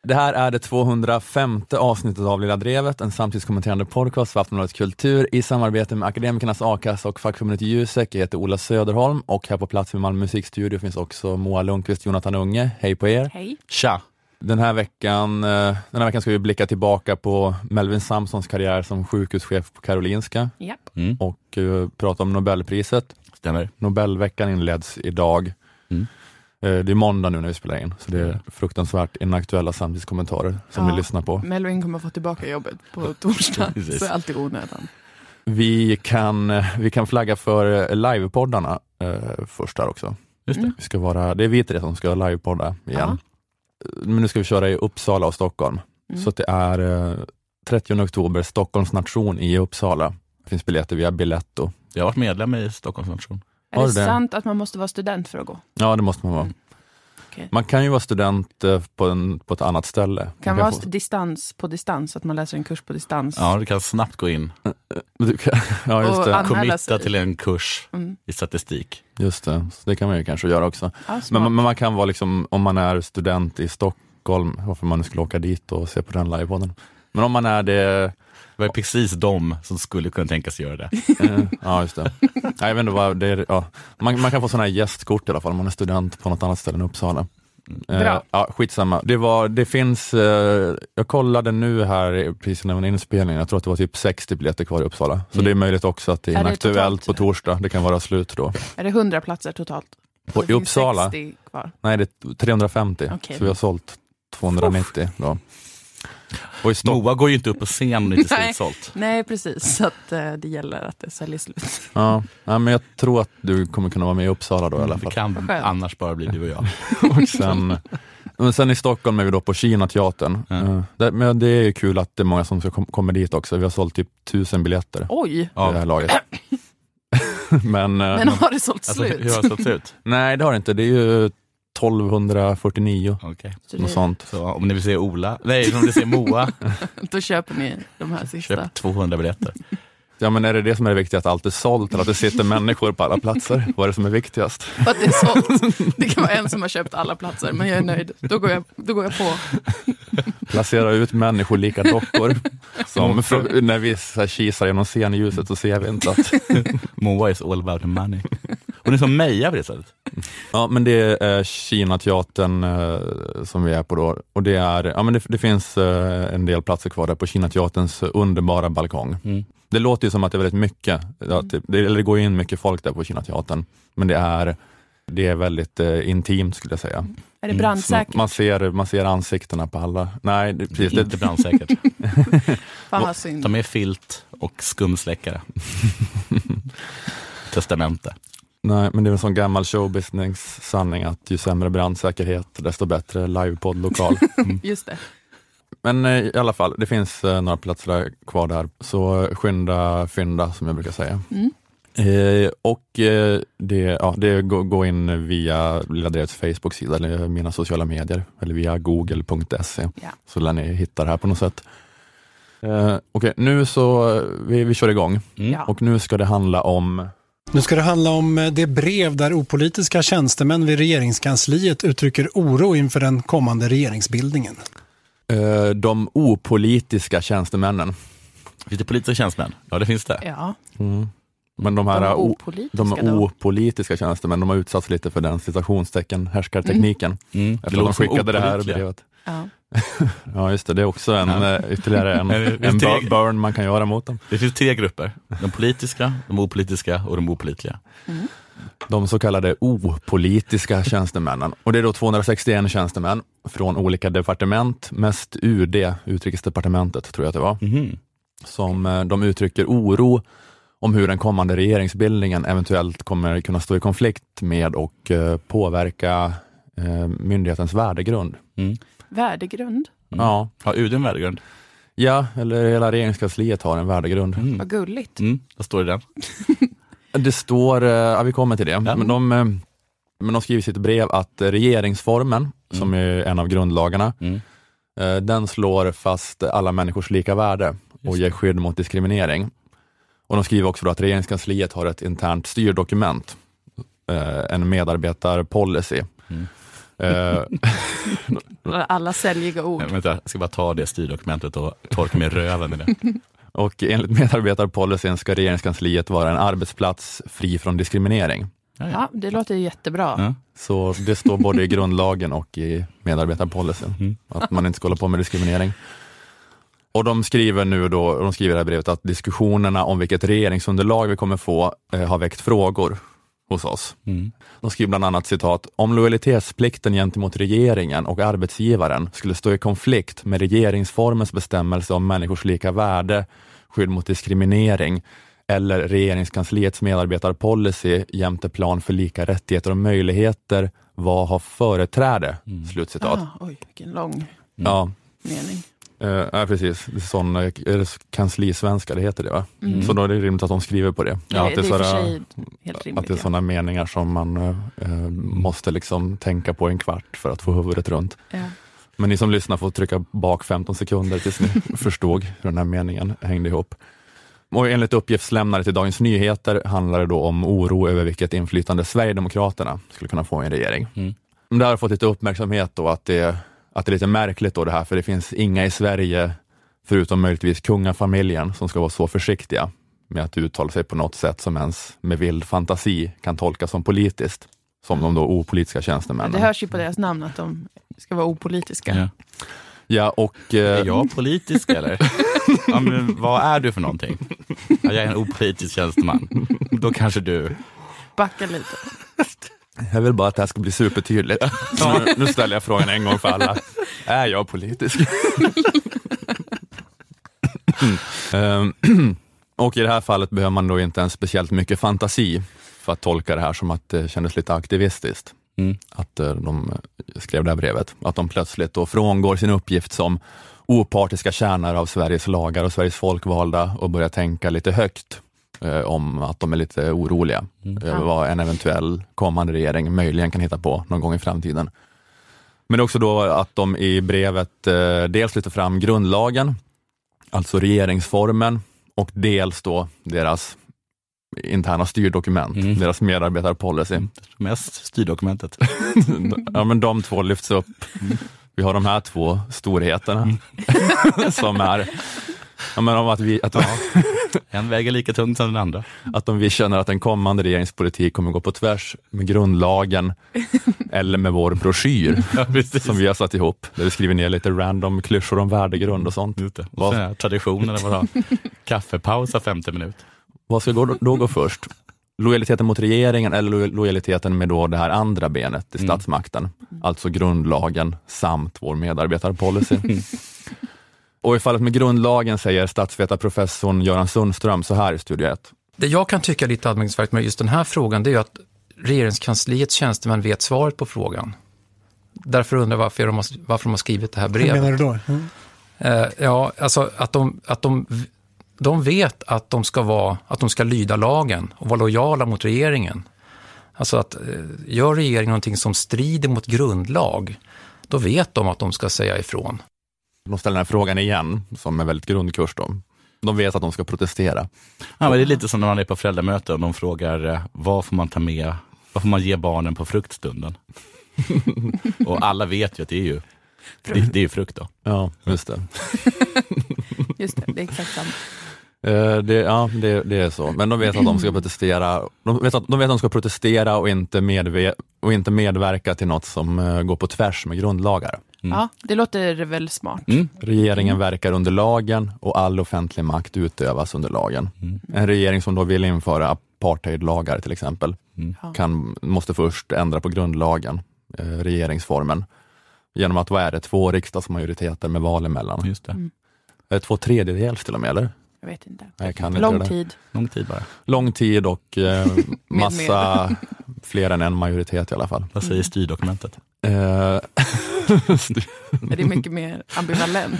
Det här är det 205:e avsnittet av Lilla Drevet, en samtidskommenterande podcast för Aftonbladets kultur i samarbete med Akademikernas A-kassa och fackförbundet Jusek. Jag heter Ola Söderholm och här på plats vid Malmö musikstudio finns också Moa Lundqvist, Jonathan Unge. Hej på er. Hej. Tja. Den här veckan ska vi blicka tillbaka på Melvin Samsons karriär som sjukhuschef på Karolinska. Japp. Och prata om Nobelpriset. Stämmer. Nobelveckan inleds idag. Det är måndag nu när vi spelar in, så det är fruktansvärt inaktuella samtidskommentarer som vi lyssnar på. Melvin kommer få tillbaka jobbet på torsdag, så är allt i onödan. Vi kan flagga för livepoddarna först där också. Just det. Det är vi tre som ska livepodda igen. Men nu ska vi köra i Uppsala och Stockholm. Så att det är 30 oktober, Stockholms nation i Uppsala. Det finns biljetter via Biletto. Jag har varit medlem i Stockholms nation. Är det sant att man måste vara student för att gå? Ja, det måste man vara. Okay. Man kan ju vara student på ett annat ställe. Kan vara distans på distans, att man läser en kurs på distans. Ja, du kan snabbt gå in. Ja, just det. Committa till en kurs i statistik. Just det, så det kan man ju kanske göra också. Ja, men man kan vara liksom, om man är student i Stockholm, varför man nu skulle åka dit och se på den livepodden. Men om man är det... Det var precis de som skulle kunna tänka sig göra det. Ja, just det. Jag vet inte vad det är. Ja. Man kan få sådana här gästkort i alla fall om man är student på något annat ställe än Uppsala. Bra. Ja, skitsamma. Det finns, jag kollade nu här precis när det var inspelningen, jag tror att det var typ 60 biljetter kvar i Uppsala. Så det är möjligt också att det är inaktuellt på torsdag. Det kan vara slut då. Är det 100 platser totalt? I Uppsala? 60 kvar. Nej, det är 350. Okay. Så vi har sålt 290 då. Och Moa går ju inte upp på scen om det inte är utsålt. Nej, precis. Så att det gäller att det säljer slut. Ja, men jag tror att du kommer kunna vara med i Uppsala då i alla fall. Det kan annars bara bli du och jag. Och sen i Stockholm är vi då på Kina-teatern. Men det är ju kul att det är många som kommer dit också. Vi har sålt typ 1000 biljetter. Oj! I det här laget. Men har det sålt slut? Hur har det sålt ut? Nej, det har det inte. Det är ju 1249. Okay. Något sånt. Så om ni vill se om ni vill se Moa, då köper ni de här sista. Köp 200 biljetter. Ja, men är det som är viktigt, att allt är sålt eller att det sitter människor på alla platser? Vad är det som är viktigast? Att det är sålt. Det kan vara en som har köpt alla platser, men jag är nöjd. Då går jag på. Placera ut människolika dockor. Som när vi kisar genom scenljuset så ser vi inte att... Moa is all about the money. Och det är som Meja på det sättet. Ja, men det är Kina-teatern som vi är på då. Och det är, men det finns en del platser kvar där på Kina-teaterns underbara balkong. Det låter ju som att det är väldigt mycket, det går in mycket folk där på Kina-teatern. Men det är väldigt intimt, skulle jag säga. Är det brandsäkert? Man ser ansiktena på alla. Nej, det är inte brandsäkert. Fan vad synd. Ta med filt och skumsläckare. Testamente. Nej, men det är en sån gammal showbusiness-sanning att ju sämre brandsäkerhet, desto bättre livepodd-lokal. Just det. Men i alla fall, det finns några platser kvar där. Så fynda som jag brukar säga. Det går in via Lilla Drevets Facebook-sida eller mina sociala medier. Eller via google.se. Ja. Så lär ni hitta det här på något sätt. Okej, nu så vi kör igång. Och nu ska det handla om... Nu ska det handla om det brev där opolitiska tjänstemän vid regeringskansliet uttrycker oro inför den kommande regeringsbildningen. De opolitiska tjänstemännen. Lite politiska tjänstemän? Ja, det finns det. Ja. Men de opolitiska tjänstemän, de har utsatts lite för den citationstecken härskartekniken. Efter de skickade det här brevet. Ja. Ja, just det. Det är också ytterligare en burn man kan göra mot dem. Det finns 3 grupper. De politiska, de opolitiska och de opålitliga. De så kallade opolitiska tjänstemännen. Och det är då 261 tjänstemän från olika departement. Mest UD, Utrikesdepartementet tror jag att det var. Som de uttrycker oro om hur den kommande regeringsbildningen eventuellt kommer kunna stå i konflikt med och påverka myndighetens värdegrund. Värdegrund? Ja. Har UD en värdegrund? Ja, eller hela regeringskansliet har en värdegrund. Vad gulligt. Vad står det där? Det står, vi kommer till det. Ja. Men de skriver i sitt brev att regeringsformen, som är en av grundlagarna, den slår fast alla människors lika värde och ger skydd mot diskriminering. Och de skriver också då att regeringskansliet har ett internt styrdokument, en medarbetarpolicy, Alla säljiga ord. Vänta, jag ska bara ta det styrdokumentet och torka med röven med det. Och enligt medarbetarpolicyn ska regeringskansliet vara en arbetsplats fri från diskriminering. Ja, det låter jättebra. Ja. Så det står både i grundlagen och i medarbetarpolicyn att man inte ska hålla på med diskriminering. Och de skriver i det här brevet att diskussionerna om vilket regeringsunderlag vi kommer få har väckt frågor hos oss. De skriver bland annat citat: om lojalitetsplikten gentemot regeringen och arbetsgivaren skulle stå i konflikt med regeringsformens bestämmelse om människors lika värde, skydd mot diskriminering eller regeringskansliets medarbetarpolicy jämte plan för lika rättigheter och möjligheter, vad har företräde? Slutcitat. Oj, vilken lång mening. Ja, precis. Det är sån kanslisvenska, det heter det, va? Så då är det rimligt att de skriver på det. Ja, det är för sig helt rimligt. Att det är sådana meningar som man måste liksom tänka på en kvart för att få huvudet runt. Ja. Men ni som lyssnar får trycka bak 15 sekunder tills ni förstod hur den här meningen hängde ihop. Och enligt uppgiftslämnare till Dagens Nyheter handlar det då om oro över vilket inflytande Sverigedemokraterna skulle kunna få i en regering. Det har fått lite uppmärksamhet då att det är lite märkligt då det här, för det finns inga i Sverige, förutom möjligtvis kungafamiljen, som ska vara så försiktiga med att uttala sig på något sätt som ens med vild fantasi kan tolkas som politiskt, som de då opolitiska tjänstemännen. Det hörs ju på deras namn att de ska vara opolitiska. Ja, och... Är jag politisk eller? Ja, men vad är du för någonting? Ja, jag är en opolitisk tjänsteman. Då kanske du... Backa lite. Jag vill bara att det här ska bli supertydligt. Så nu ställer jag frågan en gång för alla. Är jag politisk? Och i det här fallet behöver man då inte ens speciellt mycket fantasi för att tolka det här som att det kändes lite aktivistiskt. Att de skrev det här brevet. Att de plötsligt då frångår sin uppgift som opartiska tjänare av Sveriges lagar och Sveriges folkvalda och börjar tänka lite högt om att de är lite oroliga över vad en eventuell kommande regering möjligen kan hitta på någon gång i framtiden. Men också då att de i brevet dels lyfter fram grundlagen, alltså regeringsformen, och dels då deras interna styrdokument, deras medarbetarpolicy. Mest styrdokumentet. Ja, men de två lyfts upp. Vi har de här två storheterna som är om att en väger lika tungt som den andra. Att om vi känner att en kommande regeringspolitik kommer gå på tvärs med grundlagen eller med vår broschyr som vi har satt ihop, där vi skriver ner lite random klyschor om värdegrund och sånt. Traditionen var kaffepausa 50 minuter. Vad ska då gå först? Lojaliteten mot regeringen eller lojaliteten med då det här andra benet i statsmakten? Alltså grundlagen samt vår medarbetarpolicy. Och i fallet med grundlagen säger statsvetarprofessorn Göran Sundström så här i Studio 1. Det jag kan tycka lite anmärkningsvärt med just den här frågan, det är ju att regeringskansliets tjänstemän vet svaret på frågan. Därför undrar varför de har skrivit det här brevet. Vad menar du då? Ja, alltså att de vet att de ska lyda lagen och vara lojala mot regeringen. Alltså att gör regeringen någonting som strider mot grundlag, då vet de att de ska säga ifrån. De ställer den här frågan igen, som är väldigt grundkurs då. De vet att de ska protestera. Ja, men det är lite som när man är på föräldramöte och de frågar vad får man ge barnen på fruktstunden? Och alla vet ju att det är ju frukt då. Ja, just det. Just det är exakt samma. Det är så. Men de vet att de ska protestera. De vet att de ska protestera och inte medverka till något som går på tvärs med grundlagar. Ja, det låter väl smart. Regeringen verkar under lagen och all offentlig makt utövas under lagen. En regering som då vill införa apartheidlagar till exempel måste först ändra på grundlagen, regeringsformen, genom att 2 riksdagsmajoriteter med val emellan. Just det. Är det 2/3 till och med, eller? Jag vet inte. Jag kan inte Lång det. tid. Lång tid bara. Lång tid och massa fler än en majoritet i alla fall. Vad säger styrdokumentet? Det är mycket mer ambivalent.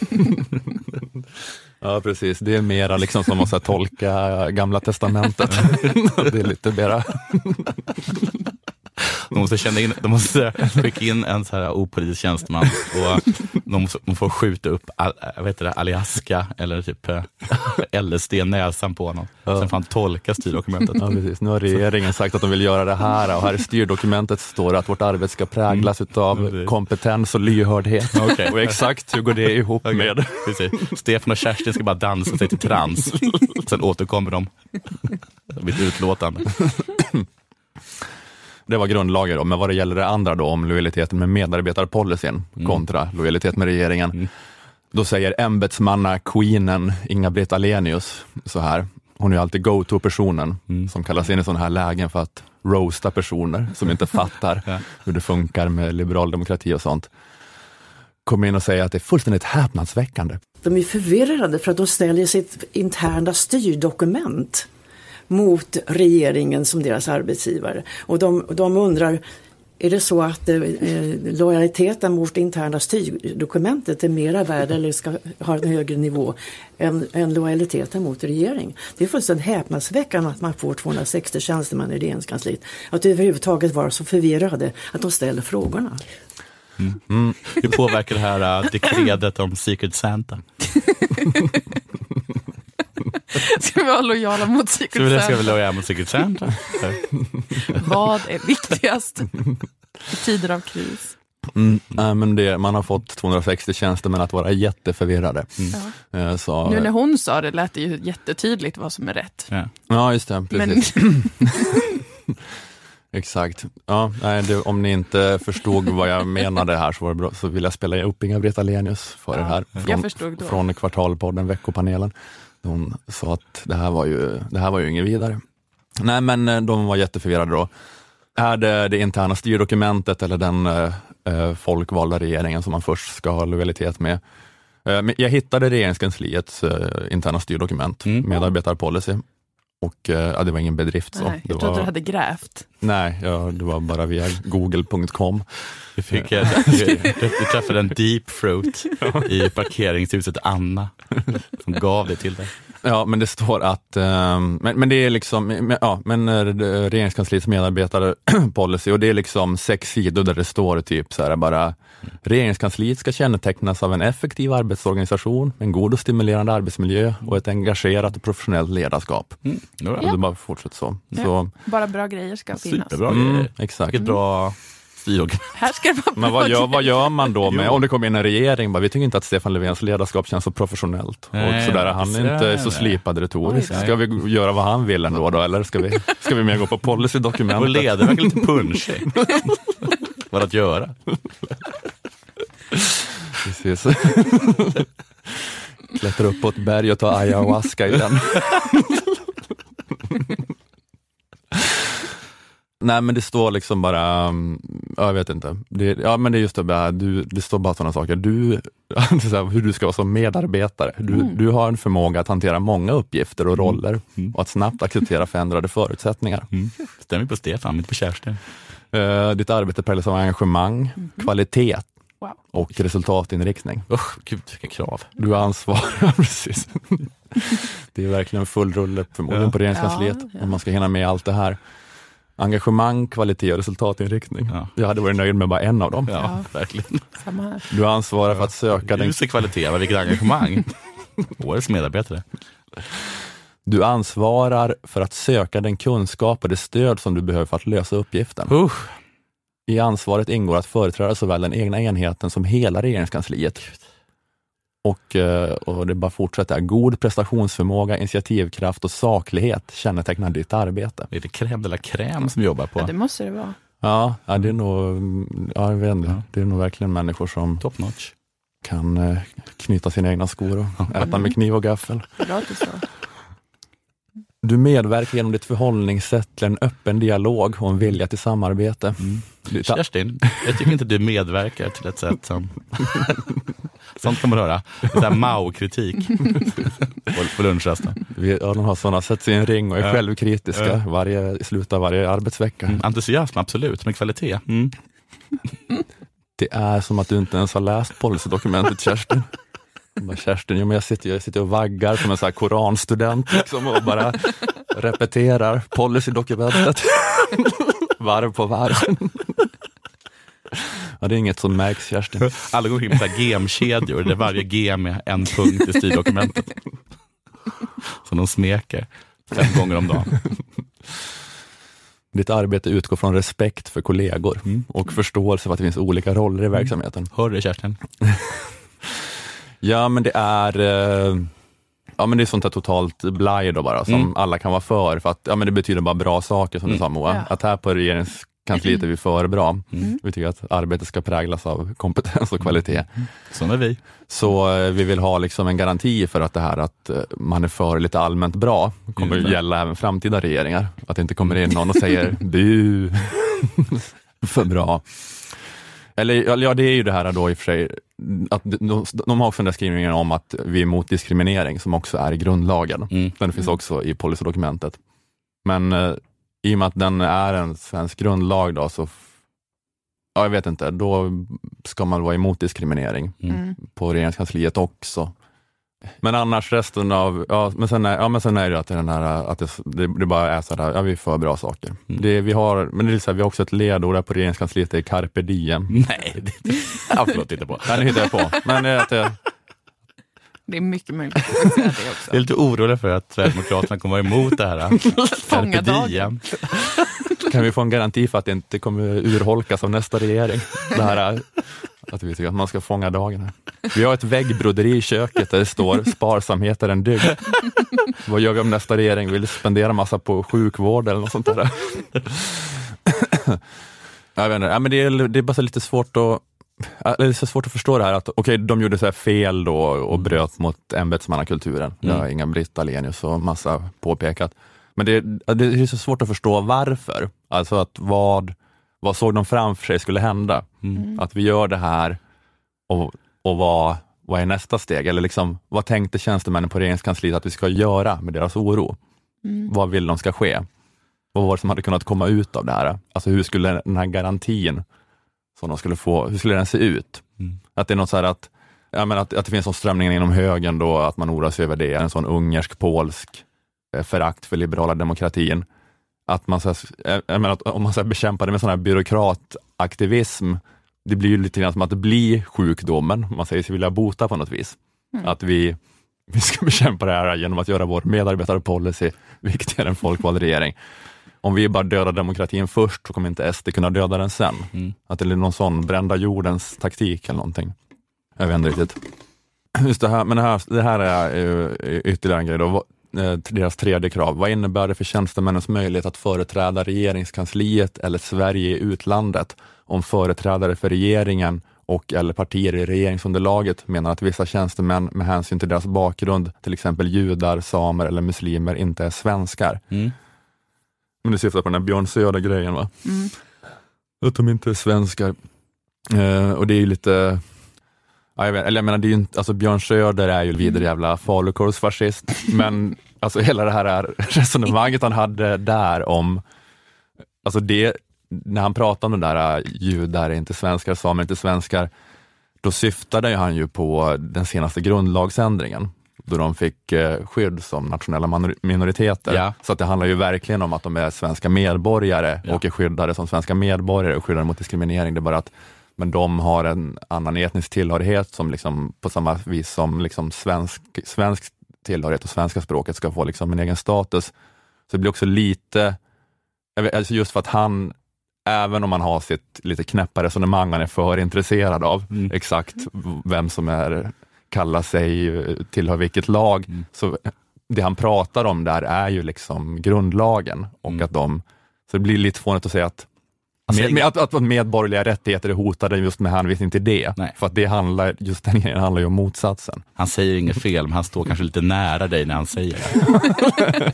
Ja, precis. Det är mera liksom som att tolka Gamla testamentet. Det är lite mera... De måste skicka in en så här opolitisk tjänsteman och de får skjuta upp Alaska eller typ LSD i näsan på honom. Sen får han tolka styrdokumentet. Ja, precis. Nu har regeringen sagt att de vill göra det här och här i styrdokumentet står det att vårt arbete ska präglas av kompetens och lyhördhet. Okay. Och exakt hur går det ihop med? Precis. Stefan och Kerstin ska bara dansa sig till trans. Sen återkommer de vid utlåtande. Det var grundlagen då, men vad det gäller det andra då om lojaliteten med medarbetarpolicyn kontra lojalitet med regeringen. Då säger ämbetsmanna-queenen Inga-Britt Ahlenius så här. Hon är ju alltid go-to-personen som kallas in i sådana här lägen för att roasta personer som inte fattar hur det funkar med liberal demokrati och sånt. Kommer in och säger att det är fullständigt häpnadsväckande. De är förvirrade för att de ställer sitt interna styrdokument mot regeringen som deras arbetsgivare. Och de undrar, är det så att lojaliteten mot interna styrdokumentet är mera värd eller ska ha en högre nivå än lojaliteten mot regering? Det är fullständigt häpnadsväckande att man får 260 tjänstemän i regeringskansliet. Att överhuvudtaget vara så förvirrade att de ställer frågorna. Hur påverkar det här dekretet om Secret Santa? Ska vi vara lojala mot Secret Santa? Ska vi lojala mot Secret Santa? Vad är viktigast i tider av kris? Nej, men man har fått 260 tjänstemän att vara jätteförvirrade. Så, nu när hon sa det lät det ju jättetydligt vad som är rätt. Ja, just det. Precis. Exakt. Ja, nej, om ni inte förstod vad jag menade här så var det bra, så vill jag spela upp Inga-Britt Ahlenius för det här. Från Kvartalpodden, Veckopanelen. Hon sa att det här var ju inget vidare. Nej, men de var jätteförvirrade då. Är det interna styrdokumentet eller den folkvalda regeringen som man först ska ha lojalitet med? Men jag hittade regeringskansliets interna styrdokument, medarbetarpolicy. Och det var ingen bedrift. Så. Nej, jag trodde du hade grävt. Nej, det var bara via google.com. Du träffade en deep throat i parkeringshuset Anna som gav det till dig. Ja, men det står att men det är liksom regeringskansliets medarbetarpolicy och det är liksom 6 sidor där det står typ så här bara regeringskansliet ska kännetecknas av en effektiv arbetsorganisation, en god och stimulerande arbetsmiljö och ett engagerat och professionellt ledarskap. Det bara fortsätter så. Så. Bara bra grejer ska finnas. Superbra grejer. Exakt. Vilket bra styrdokument. Här ska det vara men vad gör man då med, om det kommer in en regering, vi tycker inte att Stefan Löfvens ledarskap känns så professionellt. Nej, och sådär, han är inte så slipad retoriskt. Ska vi göra vad han vill ändå då, eller ska vi mer gå på policydokumentet? Och leder verkligen lite punchig. Vad att göra? Precis. Klättra upp på ett berg och ta ayahuasca i den. Nej, men det står liksom bara, jag vet inte. Men det är just det, det står bara sådana saker. Hur du ska vara som medarbetare. Du har en förmåga att hantera många uppgifter och roller och att snabbt acceptera förändrade förutsättningar. Stämmer på Stefan, inte på Kerstin. Ditt arbete präglas av engagemang, kvalitet och resultatinriktning. Gud, vilka krav. Du har ansvar, precis. Det är verkligen full rulle förmodligen på regeringskansliet om man ska hinna med allt det här. Engagemang, kvalitet och resultatinriktning. Ja. Jag hade varit nöjd med bara en av dem. Ja, verkligen. Samma här. Du ansvarar för att söka den... kvalitet, vilket engagemang. Årets medarbetare. Du ansvarar för att söka den kunskap och det stöd som du behöver för att lösa uppgiften. I ansvaret ingår att företräda såväl den egna enheten som hela regeringskansliet. Och det bara fortsätter. God prestationsförmåga, initiativkraft och saklighet kännetecknar ditt arbete. Är det crème de la crème som jobbar på? Ja, det måste det vara. Ja, det är nog, jag vet inte. Det är nog verkligen människor som top notch kan knyta sina egna skor och äta med kniv och gaffel. Bra så. Du medverkar genom ditt förhållningssätt till en öppen dialog och en vilja till samarbete. Kerstin, jag tycker inte du medverkar till ett sätt som... Sånt kan man höra. Det är Mao-kritik på lunchrasten. De har sådana, sätts i en ring och är självkritiska i slutet av varje arbetsvecka. Entusiasm, absolut, men kvalitet. Det är som att du inte ens har läst policydokumentet, Kerstin. Kerstin, jag sitter och vaggar som en sån här koranstudent liksom, och bara repeterar policydokumentet. Varv på varv. Ja, det är inget som märks, Kerstin. Alla går in på gemkedjor där varje gem är en punkt i styrdokumentet. Så de smeker 5 gånger om dagen. Ditt arbete utgår från respekt för kollegor och förståelse för att det finns olika roller i verksamheten. Hör du, Kerstin? Ja, men det är men det är sånt här totalt blaj då bara som alla kan vara för att det betyder bara bra saker som du sa, Moa. Ja. Att här på regeringskansliet är vi för bra. Vi tycker att arbetet ska präglas av kompetens och kvalitet. Som är vi. Så vi vill ha liksom en garanti för att det här att man är för lite allmänt bra kommer att gälla även framtida regeringar. Att det inte kommer in någon och säger bu, för bra. Eller ja, det är ju det här då i och för sig att de har också den där skrivningen om att vi är emot diskriminering som också är i grundlagen. Den finns också i policydokumentet. Men i och med att den är en svensk grundlag då så jag vet inte, då ska man vara emot diskriminering på regeringskansliet också. Men annars resten av, men sen är det att den här, att det bara är så där, vi är för bra saker. Vi har också ett ledord där på regeringskansliet, det är carpe diem. Nej, det absolut titta på. Nej, det hittar jag på. Men Det är mycket möjligt att säga det också. Jag är lite orolig för att Sverigedemokraterna kommer vara emot det här. Fånga dagen. Kan vi få en garanti för att det inte kommer urholkas av nästa regering? Det här att vi tycker att man ska fånga dagen här. Vi har ett väggbroderi i köket där det står sparsamhet är en dygd. Vad gör vi om nästa regering vill spendera massa på sjukvård eller något sånt där? Jag vet inte, men det är bara så lite svårt det är så svårt att förstå det här att de gjorde så här fel då och bröt mot ämbetsmannakulturen. Det har Inga-Britt Ahlenius och massa påpekat. Men det är så svårt att förstå varför. Alltså att vad såg de framför sig skulle hända? Att vi gör det här och vad är nästa steg? Eller liksom, vad tänkte tjänstemännen på regeringskansliet att vi ska göra med deras oro? Vad vill de ska ske? Vad var det som hade kunnat komma ut av det här? Alltså hur skulle den här garantin som de skulle få, hur skulle den se ut? Att det är något så här att det finns en strömning inom högern då, att man oroar sig över det, en sån ungersk-polsk förakt för liberala demokratin. Att man om man bekämpar det med sån här byråkrataktivism, det blir ju lite grann som att det blir sjukdomen. Man säger sig vilja bota på något vis. Att vi ska bekämpa det här genom att göra vår medarbetarpolicy viktigare än folkvald regering. Om vi bara dödar demokratin först så kommer inte SD kunna döda den sen. Att det är någon sån brända jordens taktik eller någonting. Jag vet inte riktigt. Just det här, men det här är ytterligare en grej då. Deras tredje krav. Vad innebär det för tjänstemännens möjlighet att företräda regeringskansliet eller Sverige i utlandet om företrädare för regeringen och eller partier i regeringsunderlaget menar att vissa tjänstemän med hänsyn till deras bakgrund, till exempel judar, samer eller muslimer, inte är svenskar? Men det syftar på den här Björn Söder-grejen, va? Att de inte är svenskar. Och det är ju lite... jag menar, det är ju inte, alltså Björn Söder är ju vidare jävla falukorvsfascist, men alltså hela det här resonemanget han hade där om, alltså det, när han pratade om den där judar är inte svenskar, samer inte svenskar, då syftade han ju på den senaste grundlagsändringen, då de fick skydd som nationella minoriteter. Ja. Så att det handlar ju verkligen om att de är svenska medborgare och är skyddade som svenska medborgare och skyddade mot diskriminering. Det är bara att men de har en annan etnisk tillhörighet som liksom, på samma vis som liksom svensk tillhörighet och svenska språket ska få liksom en egen status. Så det blir också lite, alltså just för att han, även om han har sitt lite knäppa resonemang, han är för intresserad av exakt vem som kallar sig, tillhör vilket lag. Så det han pratar om där är ju liksom grundlagen och att så det blir lite fånigt att säga att att medborgerliga rättigheter är hotade just med hänvisning till det. Nej. För att den handlar ju om motsatsen. Han säger inget fel, men han står kanske lite nära dig när han säger det.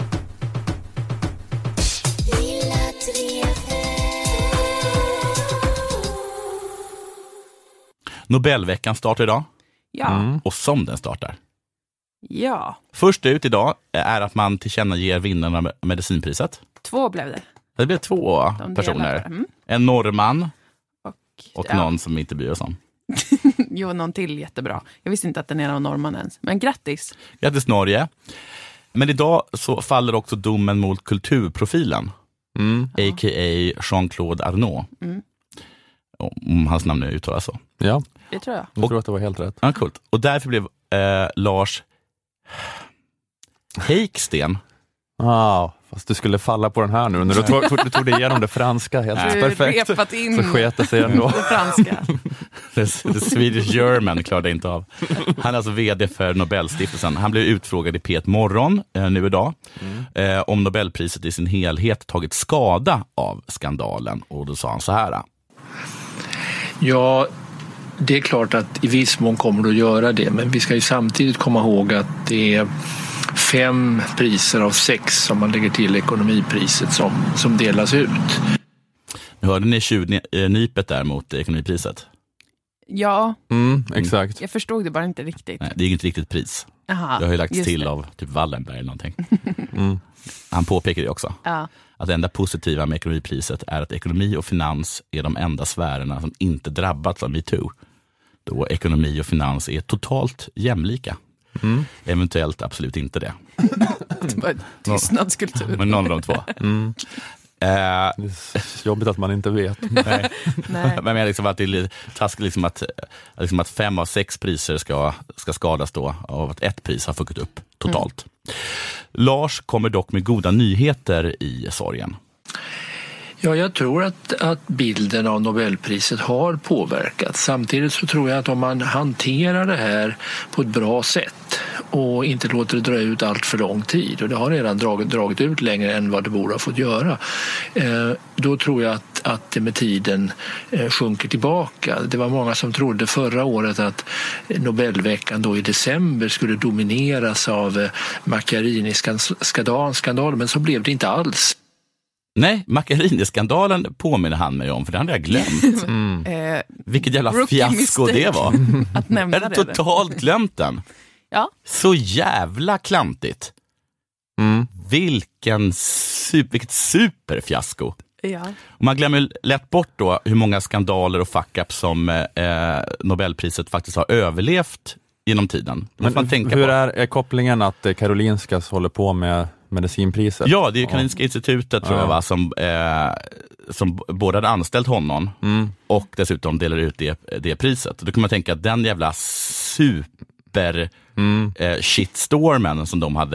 Nobelveckan startar idag. Ja. Och som den startar. Ja. Först ut idag är att man tillkännager vinnarna av medicinpriset. 2 blev det. Det blev 2 personer. En norrman och någon som inte bryr oss om. Jo, någon till jättebra. Jag visste inte att den ena var norrman ens. Men grattis. Grattis Norge. Men idag så faller också domen mot kulturprofilen. a.k.a. Jean-Claude Arnault. Om hans namn uttalas så. Ja, Det tror jag. jag tror att det var helt rätt. Ja, coolt. Och därför blev Lars Heiksten. Fast du skulle falla på den här nu. När du tog dig igenom det franska helt perfekt. Repat in Så sket det sig ändå. det franska. The Swedish German klarade inte av. Han är alltså vd för Nobelstiftelsen. Han blev utfrågad i P1 Morgon nu idag om Nobelpriset i sin helhet tagit skada av skandalen. Och då sa han så här. Ja, det är klart att i viss mån kommer det att göra det, men vi ska ju samtidigt komma ihåg att det är 5 priser av 6 som man lägger till ekonomipriset som delas ut. Nu hörde ni tjuvnypet där mot ekonomipriset? Ja, Exakt. jag förstod det bara inte riktigt. Nej, det är inte riktigt pris. Aha, Det har ju lagts just till det. av typ Wallenberg eller någonting. Han påpekar det också. Ja. Att det enda positiva med ekonomipriset är att ekonomi och finans är de enda sfärerna som inte drabbats av MeToo. Då ekonomi och finans är totalt jämlika. Eventuellt absolut inte det. Det var tystnadskultur. Men någon av de två. Det är jobbigt att man inte vet. Nej. Nej. Men liksom att det är lite taskigt att 5 av 6 priser ska skadas då av att ett pris har fuckat upp totalt. Lars kommer dock med goda nyheter i sorgen. Ja, jag tror att bilden av Nobelpriset har påverkats. Samtidigt så tror jag att om man hanterar det här på ett bra sätt och inte låter det dra ut allt för lång tid, och det har redan dragit ut längre än vad det borde ha fått göra, då tror jag att det med tiden sjunker tillbaka. Det var många som trodde förra året att Nobelveckan då i december skulle domineras av Macchiarini-skandalen, men så blev det inte alls. Nej, Macchiarini-skandalen påminner han mig om, för det hade jag glömt. Vilket jävla fiasko det var. Att nämna Jag hade det. totalt glömt den. Ja. Så jävla klantigt. Vilket superfiasko. Ja. Och man glömmer lätt bort då hur många skandaler och fuck-ups som Nobelpriset faktiskt har överlevt genom tiden. Men man tänka hur på. är kopplingen att Karolinska håller på med medicinpriset? Ja, det är ju Karolinska institutet tror jag, va, som både hade anställt honom och dessutom delar ut det priset. Då kan man tänka att den jävla shitstormen som de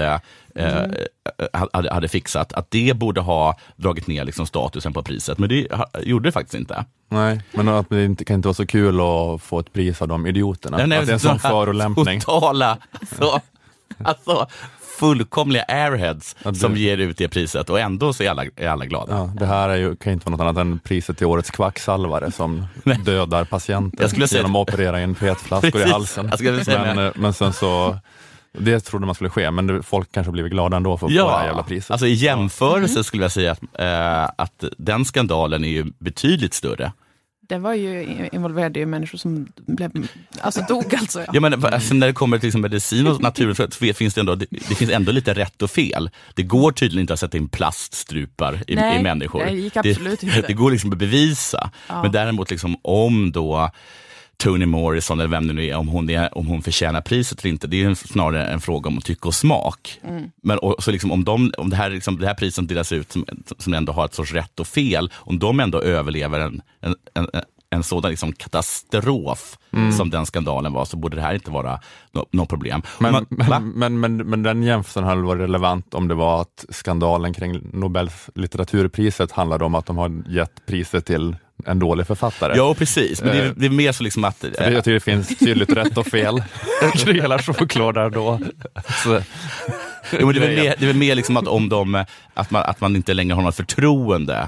hade fixat, att det borde ha dragit ner liksom statusen på priset, men det gjorde det faktiskt inte. Nej, men att det kan inte vara så kul att få ett pris av de idioterna. Nej, att det är en sån förolämpning. Totala, alltså fullkomliga airheads som ger ut det priset, och ändå så är alla glada. Ja, det här kan inte vara något annat än priset till årets kvacksalvare som dödar patienter genom att operera in petflaskor i halsen. Men sen så, det trodde man skulle ske, men folk kanske blivit glada ändå för att få det här jävla priset. Alltså i jämförelse skulle jag säga att den skandalen är ju betydligt större. Det var ju involverade människor som dog alltså. Ja, men alltså, när det kommer till liksom medicin och natur finns det finns ändå lite rätt och fel. Det går tydligen inte att sätta in plaststrupar i människor. Nej, det gick absolut inte. Det går liksom att bevisa. Ja. Men däremot liksom, om då Toni Morrison eller vem det nu är, om hon förtjänar priset eller inte, det är snarare en fråga om tycke och smak. Men så liksom, om det här priset delas ut som ändå har ett sorts rätt och fel, om de ändå överlever en sådan liksom katastrof som den skandalen var, så borde det här inte vara något problem. Men den jämförelsen hade varit relevant om det var att skandalen kring Nobels litteraturpriset handlade om att de har gett priset till en dålig författare. Ja, precis. Men det är mer så liksom att... Jag tycker det finns tydligt rätt och fel. Hela choklad där då. Så. Jo, men det är väl mer liksom att man inte längre har något förtroende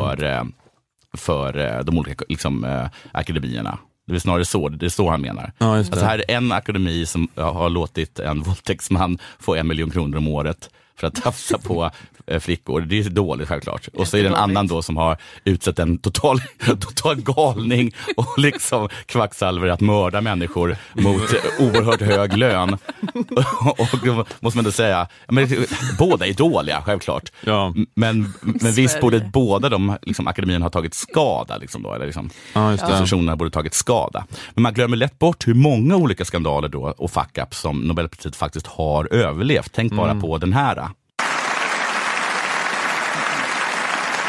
för de olika liksom, akademierna. Det är snarare så, det är så han menar. Ja, alltså här är en akademi som har låtit en våldtäktsman få 1 miljon kronor om året för att tafsa på flickor. Det är dåligt självklart. Och så är det en annan då som har utsett en total galning och liksom kvacksalver att mörda människor mot oerhört hög lön. Och då måste man då säga, men båda är dåliga självklart. Ja. Men visst borde båda de liksom, akademin har tagit skada liksom då, eller liksom institutionerna borde tagit skada. Men man glömmer lätt bort hur många olika skandaler då och fuck-ups som Nobelpriset faktiskt har överlevt. Tänk bara på den här.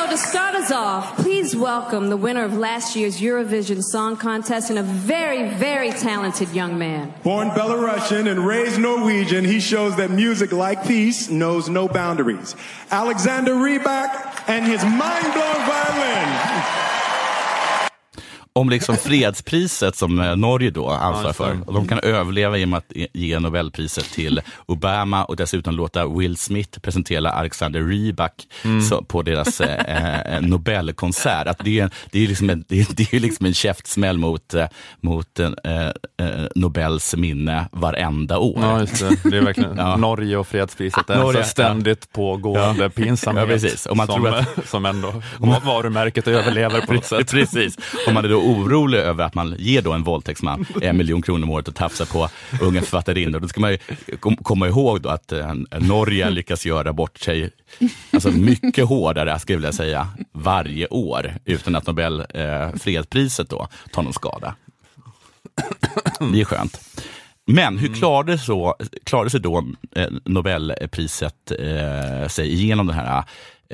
to start us off, please welcome the winner of last year's Eurovision Song Contest and a very, very talented young man. Born Belarusian and raised Norwegian, he shows that music, like peace, knows no boundaries. Alexander Rybak and his mind-blowing violin. Om liksom fredspriset som Norge då ansvarar för. Och de kan överleva genom att ge Nobelpriset till Obama och dessutom låta Will Smith presentera Alexander Rybak på deras Nobelkonsert. Att det är liksom en käftsmäll mot Nobels minne varenda år. Ja, just det. Det är verkligen Norge och fredspriset är Norge, ständigt pågående pinsamhet. Ja, precis. Och man tror att som ändå varumärket överlever på något sätt. Precis. Om man är då orolig över att man ger då en våldtäktsman 1 miljon kronor om året och tafsar på unga författarinnor. Då ska man ju komma ihåg då att Norge lyckas göra bort sig alltså mycket hårdare, skulle jag vilja säga, varje år utan att Nobel fredspriset då tar någon skada. Det är skönt. Men hur klarade sig då Nobelpriset sig igenom den här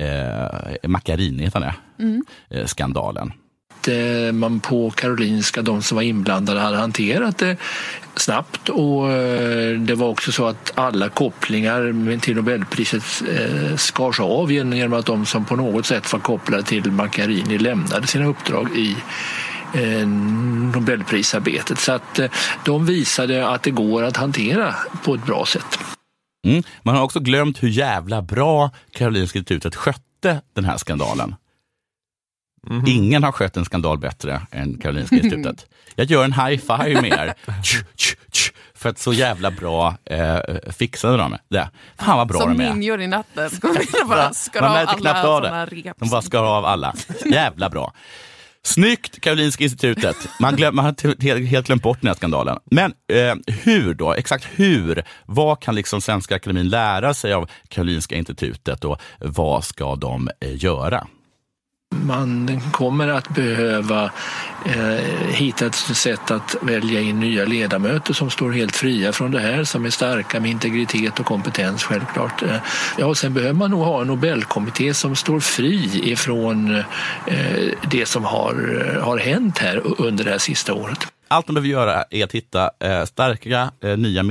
Macchiarini-skandalen? Man på Karolinska, de som var inblandade, hade hanterat det snabbt, och det var också så att alla kopplingar till Nobelpriset skars av genom att de som på något sätt var kopplade till Macchiarini lämnade sina uppdrag i Nobelprisarbetet. Så att de visade att det går att hantera på ett bra sätt. Man har också glömt hur jävla bra Karolinska institutet skötte den här skandalen. Ingen har skött en skandal bättre än Karolinska institutet. Jag gör en high five med er. För att så jävla bra fixade de det. Fan vad bra som de är. Som minjor i natten. Bara skar av alla sådana rep. De bara skar av alla. Jävla bra. Snyggt, Karolinska institutet. Man har helt glömt bort den här skandalen. Men hur då? Exakt hur? Vad kan liksom Svenska Akademin lära sig av Karolinska institutet och vad ska de göra? Man kommer att behöva hitta ett sätt att välja in nya ledamöter som står helt fria från det här, som är starka med integritet och kompetens, självklart. Och sen behöver man nog ha en Nobelkommitté som står fri ifrån det som har hänt här under det här sista året. Allt man behöver göra är att hitta starka nya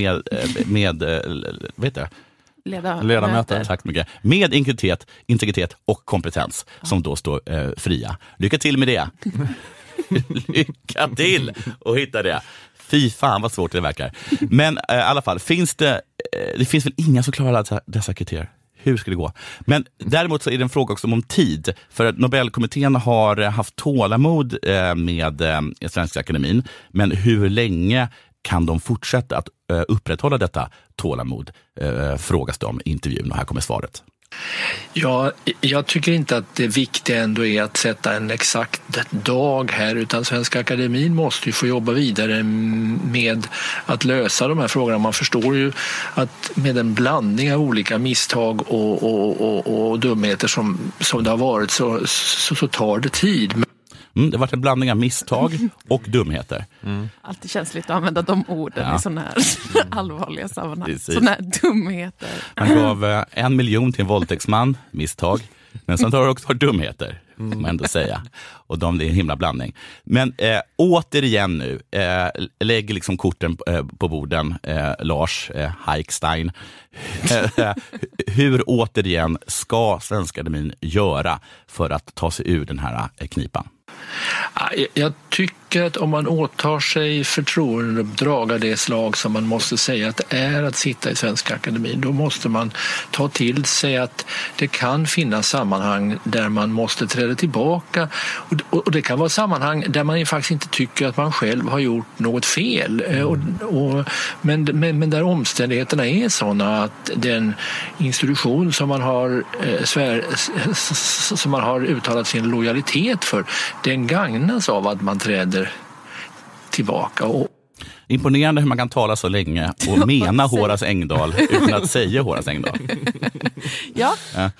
ledamöter. Tack mycket. Med integritet och kompetens som då står fria. Lycka till med det. Lycka till att hitta det. Fy fan vad svårt det verkar. Men i alla fall, det finns väl inga som klarar dessa kriterier. Hur ska det gå? Men däremot så är det en fråga också om tid. För att Nobelkommittén har haft tålamod med Svenska Akademin. Men hur länge kan de fortsätta att upprätthålla detta tålamod? Frågas de i intervjun, och här kommer svaret. Ja, jag tycker inte att det viktiga ändå är att sätta en exakt dag här, utan Svenska Akademin måste ju få jobba vidare med att lösa de här frågorna. Man förstår ju att med en blandning av olika misstag och dumheter som det har varit så tar det tid. Det har varit en blandning av misstag och dumheter. Alltid känsligt att använda de orden i sådana här allvarliga sammanhang. Sådana här dumheter. Man gav 1 miljon till en våldtäktsman, misstag. Men sen tar det också dumheter, får man ändå säga. Och det är en himla blandning. Men återigen nu, lägger liksom korten på borden, Lars Heickstein. Hur återigen ska Svenska Akademin göra för att ta sig ur den här knipan? Jag tycker att om man åtar sig förtroendeuppdrag av det slag som man måste säga att det är att sitta i Svenska Akademin, då måste man ta till sig att det kan finnas sammanhang där man måste träda tillbaka, och det kan vara sammanhang där man faktiskt inte tycker att man själv har gjort något fel, men där omständigheterna är sådana att den institution som man har uttalat sin lojalitet för, den gagnas av att man träder tillbaka. Imponerande hur man kan tala så länge och mena Horace Engdahl utan att säga Horace Engdahl. Ja.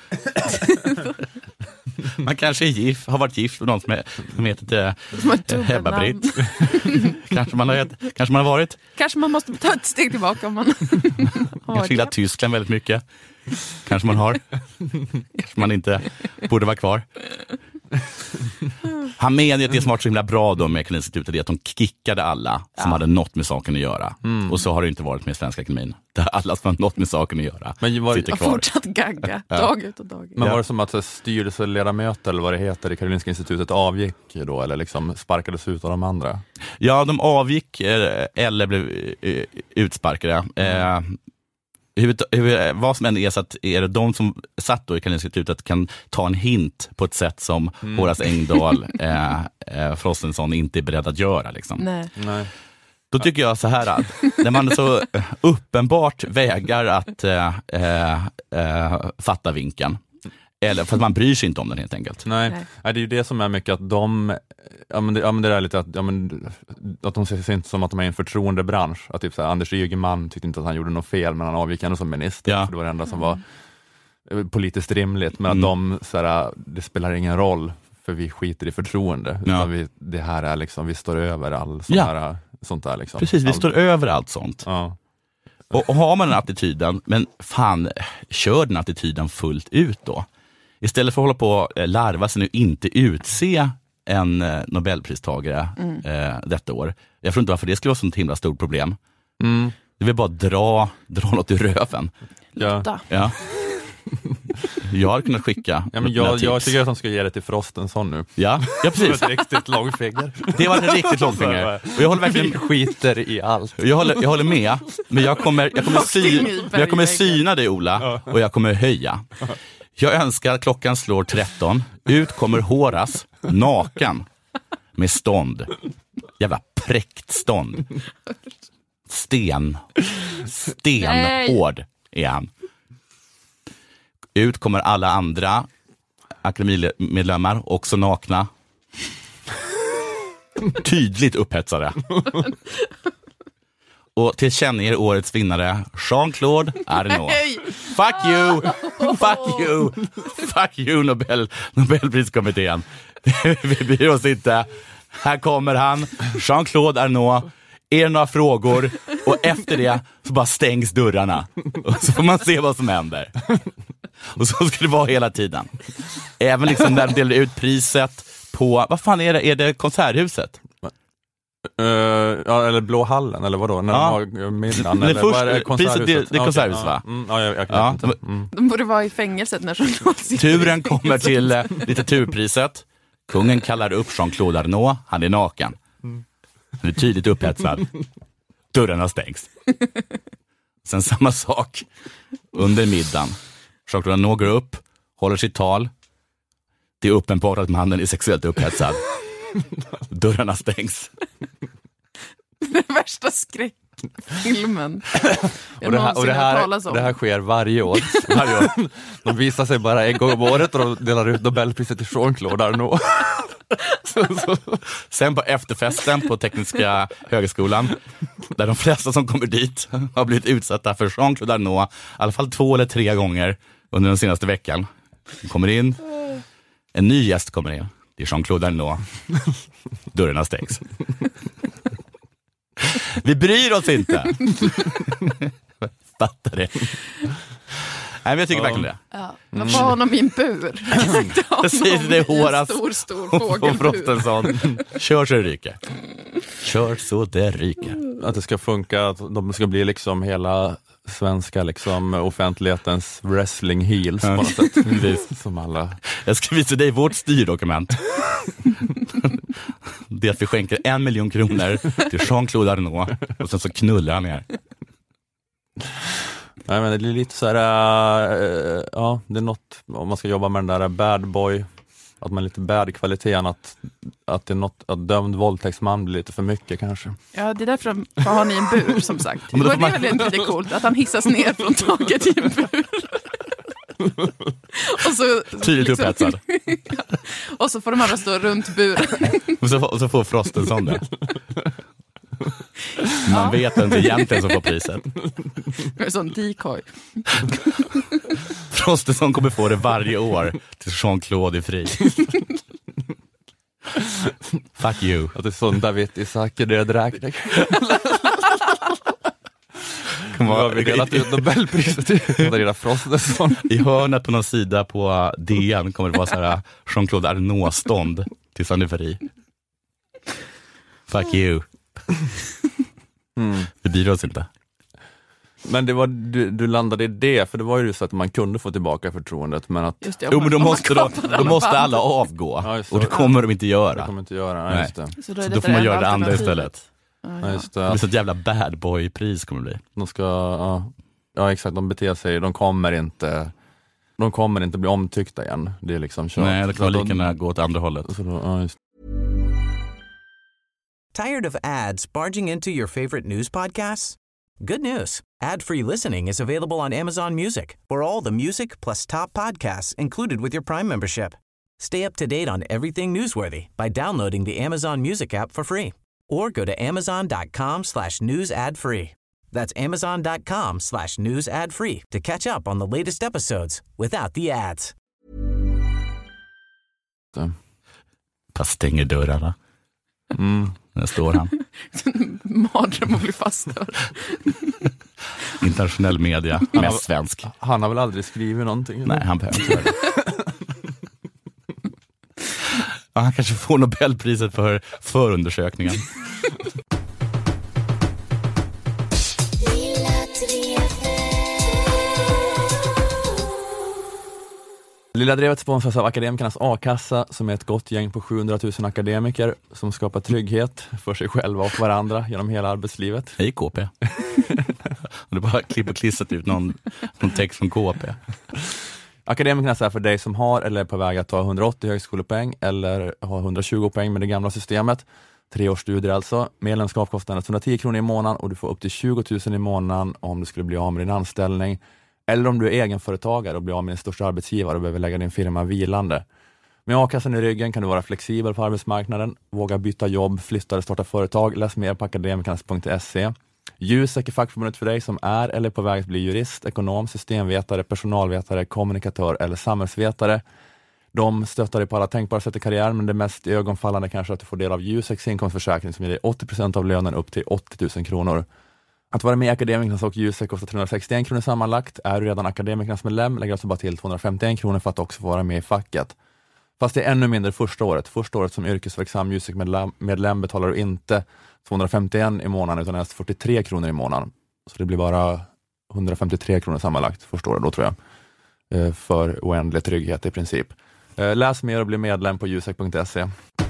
Man kanske har varit gift med någon som heter Hebba-Britt. Kanske man har varit. Kanske man måste ta ett steg tillbaka om man kanske gillar Tyskland väldigt mycket. Kanske man har. Kanske man inte borde vara kvar. Han menar att det som var så himla bra då med Karolinska institutet är att de kickade alla som hade något med saken att göra. Och så har det inte varit med Svenska Akademin. Där alla som har något med saken att göra sitter kvar. Fortsatt gagga, dag ut och dag in. Men var det som att styrelseledamöter eller vad det heter i Karolinska institutet avgick då, eller liksom sparkades ut av de andra? Ja, de avgick eller blev utsparkade. Vad som än är, så att är det de som satt då i Karolinska institutet kan ta en hint på ett sätt som Horace Engdahl Frostenson inte är beredd att göra liksom. Nej. Då tycker jag så här att när man så uppenbart vägrar att fatta vinkeln, eller för att man bryr sig inte om den helt enkelt. Nej, det är ju det som är mycket att de det är lite att de ser sig inte som att de är en förtroendebransch. Att typ så här, Anders Ygeman tyckte inte att han gjorde något fel, men han avgick ändå som minister, för det var det enda som var politiskt rimligt. Men att de så här, det spelar ingen roll, för vi skiter i förtroende. Utan det här är liksom, vi står över all sånt där liksom. Precis, vi står över allt sånt. Ja. Och har man den attityden, men fan, kör den attityden fullt ut då. Istället för att hålla på att larva sig nu, inte utse en Nobelpristagare detta år. Jag tror inte varför det skulle vara så ett himla stort problem. Det vill bara dra något i röven. Ja. Jag har kunnat skicka. Ja, men jag tycker att de ska ge det till Frostenson nu. Ja precis. Det var ett riktigt långfinger. Det var ett riktigt långfinger. Och jag håller verkligen skiter i allt. Jag håller med, men jag kommer syna dig, Ola, och jag kommer höja. Jag önskar att klockan slår 13. Ut kommer Horace naken med stånd. Jävla präkt stånd. Stenhård är han. Ut kommer alla andra akademimedlemmar, också nakna. Tydligt upphetsade. Och tillkänner årets vinnare Jean-Claude Arnault. Fuck you Nobelpriskommittén. Vi bryr oss inte. Här kommer han, Jean-Claude Arnault. Är det några frågor? Och efter det så bara stängs dörrarna. Och så får man se vad som händer. Och så ska det vara hela tiden. Även liksom när de delar ut priset på, vad fan är det? Är det Konserthuset? Eller Blå hallen, eller vadå? När de har middagen, eller vad är det? Konserthuset? Det är Konserthuset, va? De borde vara i fängelset när Jean-Claude turen kommer till litteraturpriset. Kungen kallar upp Jean-Claude Arnault. Han är naken. Han är tydligt upphetsad. Dörrarna stängs. Sen samma sak under middagen. Jean-Claude Arnault går upp, håller sitt tal. Det är uppenbart att mannen är sexuellt upphetsad. Dörrarna stängs. Den värsta skräckfilmen. Och det här sker varje år. De visar sig bara en gång om året och de delar ut Nobelpriset till Jean-Claude Arnault. Sen på efterfesten på Tekniska högskolan, där de flesta som kommer dit har blivit utsatta för Jean-Claude Arnault i alla fall 2 eller 3 gånger under den senaste veckan. De kommer in, en ny gäst kommer in. Det är Jean-Claude Arnault. Dörrarna stängs. Vi bryr oss inte. Fattar det. Nej, men jag tycker verkligen det. Ja. Man får honom i en bur. Precis, det är Horace stor fågelbur. Och Frostenson. Kör så det ryker. Kör så det ryker. Att det ska funka, att de ska bli liksom hela svenska liksom offentlighetens wrestling heels på något sätt. Som alla. Jag ska visa dig vårt styrdokument. Det är att vi skänker 1 miljon kronor till Jean-Claude Arnault och sen så knullar han ner. Nej, men det är lite så här, det är något, om man ska jobba med den där bad boy, att man är lite bad kvaliteten, att det är något, att dömd våldtäktsman blir lite för mycket kanske. Ja, det är därför de har ni en bur, som sagt. Det var det väl lite coolt, att han hissas ner från taket i en bur. Och så tydligt liksom, upphetsad. Och så får de andra stå runt buren. Och så får Frostenson det. Man vet inte egentligen som får priset. Det är sån decoy. Frostenson kommer få det varje år till Jean-Claude är fri. Fuck you. Att det är sån David Isak, det är dräkning. har vi delat ut Nobelpriset till Maria Frost. I hörnet på någon sida på DN kommer det vara så här Jean-Claude Arnault-stånd till Saniferi. Fuck you. Vi bryr oss inte. Men det var, du landade i det, för det var ju så att man kunde få tillbaka förtroendet. Men att... Just det, men då måste alla avgå. Ja, och det kommer de inte göra. Det kommer inte göra, just det. Så då får man göra det andra istället. Ja, just det. Det blir så ett jävla bad boy-pris kommer det bli. De ska, ja exakt, de beter sig, de kommer inte bli omtyckta igen. Det är liksom kört. Nej, det kan lika gärna gå åt andra hållet. Så då, just. Tired of ads barging into your favorite news podcasts? Good news. Ad-free listening is available on Amazon Music for all the music plus top podcasts included with your Prime membership. Stay up to date on everything newsworthy by downloading the Amazon Music app for free or go to amazon.com/news ad free. That's amazon.com/news ad free to catch up on the latest episodes without the ads. Pass stänger dörrarna. Där står han. Mardröm att bli faststörd. Internationell media, mest svensk. Han har väl aldrig skrivit någonting? Nej, han behöver inte göra det. Han kanske får Nobelpriset för förundersökningen. Lilla Drevet sponsras av Akademikernas A-kassa, som är ett gott gäng på 700 000 akademiker som skapar trygghet för sig själva och varandra genom hela arbetslivet. Hej KP. Du bara klipper klistrat ut någon text från KP. Akademikernas är för dig som har eller är på väg att ta 180 högskolepoäng eller har 120 poäng med det gamla systemet. 3 års studier alltså. Medlemskap kostar 110 kronor i månaden och du får upp till 20 000 i månaden om du skulle bli av med din anställning. Eller om du är egenföretagare och blir av med din största arbetsgivare och behöver lägga din firma vilande. Med A-kassan i ryggen kan du vara flexibel på arbetsmarknaden, våga byta jobb, flytta eller starta företag. Läs mer på akademikernas.se. Jusek är fackförbundet för dig som är eller är på väg att bli jurist, ekonom, systemvetare, personalvetare, kommunikatör eller samhällsvetare. De stöttar dig på alla tänkbara sätt i karriär, men det mest ögonfallande kanske är att du får del av Juseks inkomstförsäkring som ger dig 80% av lönen upp till 80 000 kronor. Att vara med i Akademikernas och Jusek kostar 361 kronor sammanlagt. Är du redan Akademikernas medlem lägger alltså bara till 251 kronor för att också vara med i facket. Fast det är ännu mindre första året. Första året som yrkesverksam Jusek-medlem betalar du inte 251 i månaden utan endast 43 kronor i månaden. Så det blir bara 153 kronor sammanlagt första året då, tror jag. För oändlig trygghet i princip. Läs mer och bli medlem på jusek.se.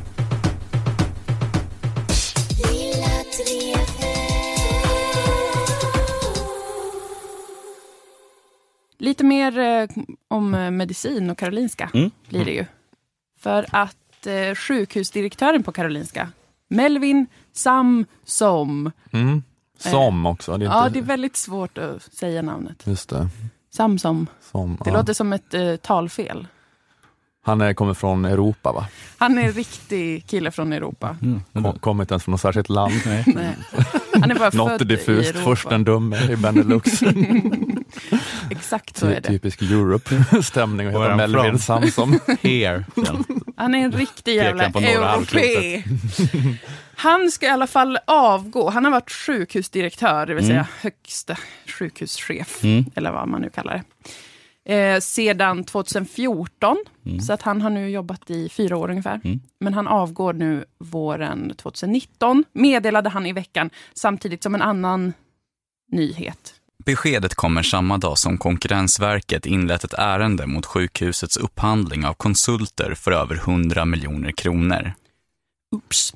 Lite mer om medicin och Karolinska blir det ju. För att sjukhusdirektören på Karolinska, Melvin Samsom. Som också. Det är inte... Ja, det är väldigt svårt att säga namnet. Just det. Samsom. Det låter som ett talfel. Han kommer från Europa, va? Han är en riktig kille från Europa. Kommer inte ens från något särskilt land. Nej. Han är bara något född diffust, i Europa. Först en dumme i Benelux. Exakt så är det. Typisk Europe-stämning och heta Melvin Samsom. Here. Han är en riktig jävla europé. Han ska i alla fall avgå. Han har varit sjukhusdirektör, det vill säga högsta sjukhuschef, eller vad man nu kallar det. Sedan 2014, så att han har nu jobbat i 4 år ungefär. Men han avgår nu våren 2019, meddelade han i veckan, samtidigt som en annan nyhet. Beskedet kommer samma dag som Konkurrensverket inlett ett ärende mot sjukhusets upphandling av konsulter för över 100 miljoner kronor. Oops.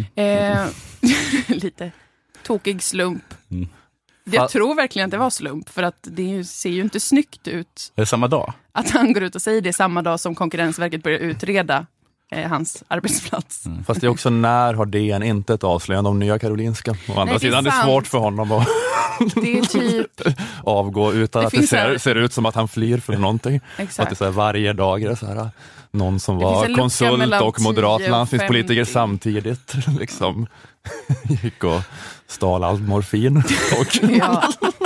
Lite tokig slump. Jag tror verkligen att det var slump, för att det ser ju inte snyggt ut. Det är samma dag? Att han går ut och säger det samma dag som Konkurrensverket börjar utreda hans arbetsplats. Fast det är också, när har DN inte ett avslöjande om Nya Karolinska? Å andra sidan, det är svårt för honom att det är typ avgå utan att det ser ut som att han flyr för någonting. Exakt. Att det är så här, varje dag är det så här, någon som var konsult och moderat landstingspolitiker samtidigt liksom gick och stal allt morfin. Ja.